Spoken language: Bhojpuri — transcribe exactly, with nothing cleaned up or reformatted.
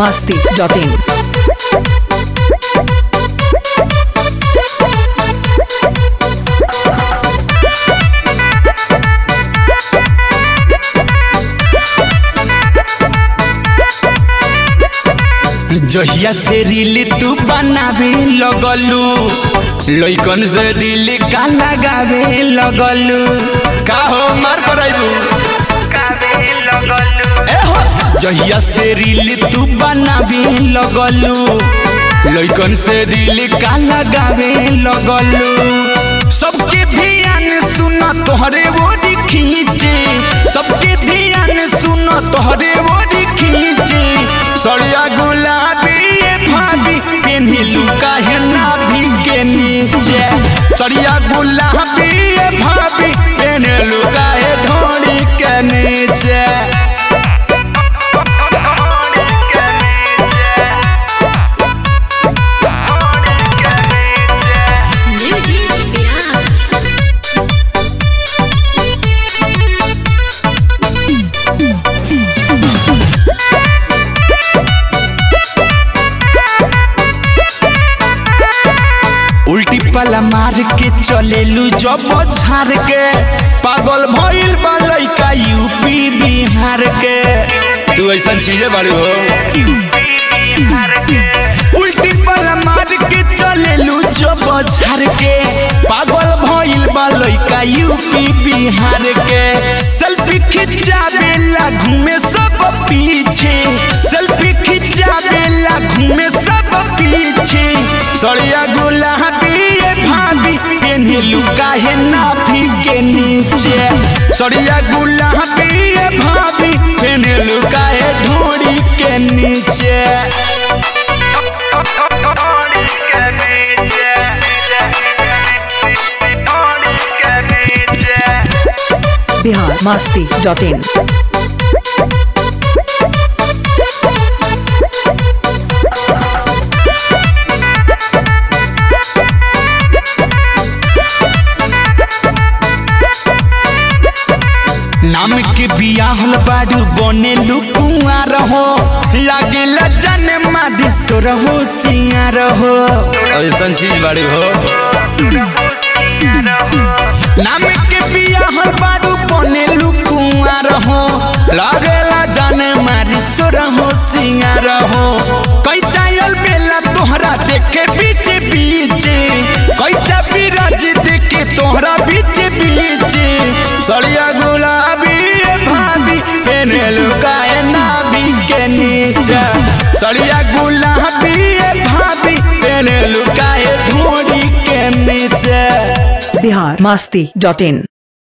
masti dot in. जहिया से रील तू बनावे लगलू लइकन से दिल का लगावे लगलू का हो मार कराइबू ए हो जहिया से रील तू बनावे लगलू लइकन से दिल का लगावे लगलू सबके ध्यान सुना तोहरे ओरी खींचे सबके ध्यान सुना तोहरे ओरी खींचे सड़िया गुलाबी भाभी पेन्हिलू काहे नाभि के नीचे सड़िया गुलाबी भाभी पेन्हिलू काहे ढोरी के नीचे उल्टी पला मार के चलेलू जब झार के पागल भइल बा लइका यूपी बिहार के तू ऐसा चीजें बाड़ी हो उल्टी पला मार के चलेलू जब झार के पागल भइल बा लइका यूपी बिहार के सेल्फी खिंचावेला घूमे सब पीछे सेल्फी खिंचावेला घूमे सब पीछे सड़िया गुलाबी भाभी पेन्हिलू काहे नाभि के नीचे सड़िया गुलाबी भाभी पेन्हिलू काहे ढोरी के नीचे Bihar masti dot in. नाम के बियाहल बारू बने लुकुआ रहो लागेला जाने मादी सोर हो सिंगार हो ऐसा चीज बाड़ी हो नाम के बियाहल बारू बने लुकुआ रहो लागेला जाने मादी सोर हो सिंगार हो कई चायल बेला तोहरा देखे बीच बीच कई चा बिराज देखे तोहरा बीच बीच सड़िया गुलाबी भाभी पेन्हिलू काहे नाभि के नीचे सड़िया गुलाबी भाभी पेन्हिलू काहे ढोरी के नीचे Bihar masti dot in.